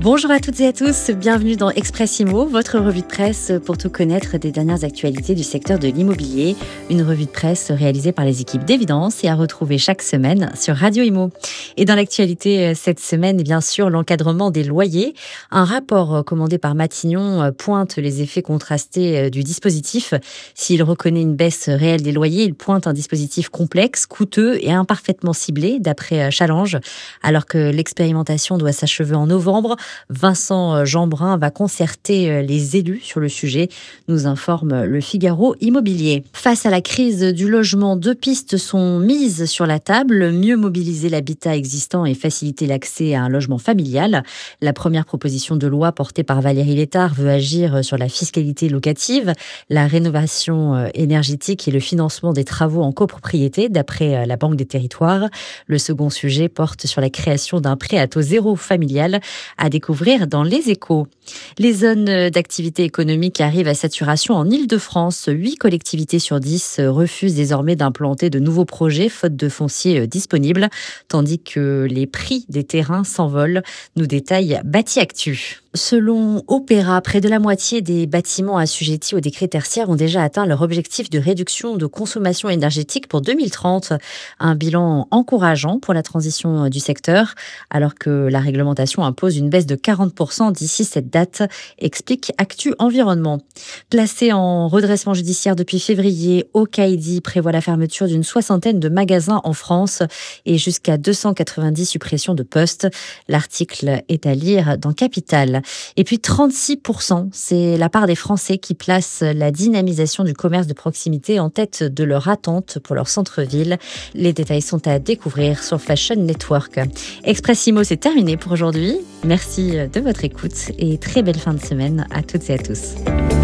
Bonjour à toutes et à tous, bienvenue dans Expressimo, votre revue de presse pour tout connaître des dernières actualités du secteur de l'immobilier. Une revue de presse réalisée par les équipes d'Évidence et à retrouver chaque semaine sur Radio Imo. Et dans l'actualité cette semaine, bien sûr, l'encadrement des loyers. Un rapport commandé par Matignon pointe les effets contrastés du dispositif. S'il reconnaît une baisse réelle des loyers, il pointe un dispositif complexe, coûteux et imparfaitement ciblé, d'après Challenge. Alors que l'expérimentation doit s'achever en novembre, Vincent Jeanbrun va concerter les élus sur le sujet, nous informe le Figaro Immobilier. Face à la crise du logement, 2 pistes sont mises sur la table. Mieux mobiliser l'habitat existant et faciliter l'accès à un logement familial. La première proposition de loi portée par Valérie Létard veut agir sur la fiscalité locative, la rénovation énergétique et le financement des travaux en copropriété, d'après la Banque des Territoires. Le second sujet porte sur la création d'un prêt à taux zéro familial, à découvrir dans Les Échos. Les zones d'activité économique arrivent à saturation en Île-de-France. 8 collectivités sur 10 refusent désormais d'implanter de nouveaux projets faute de foncier disponible, tandis que les prix des terrains s'envolent, nous détaille Bâti Actu. Selon Opéra, près de la moitié des bâtiments assujettis au décret tertiaire ont déjà atteint leur objectif de réduction de consommation énergétique pour 2030. Un bilan encourageant pour la transition du secteur, alors que la réglementation impose une baisse de 40% d'ici cette date, explique Actu Environnement. Placé en redressement judiciaire depuis février, Okaïdi prévoit la fermeture d'une 60aine de magasins en France et jusqu'à 290 suppressions de postes. L'article est à lire dans Capital. Et puis 36%, c'est la part des Français qui placent la dynamisation du commerce de proximité en tête de leur attente pour leur centre-ville. Les détails sont à découvrir sur Fashion Network. Expressimo, c'est terminé pour aujourd'hui. Merci de votre écoute et très belle fin de semaine à toutes et à tous.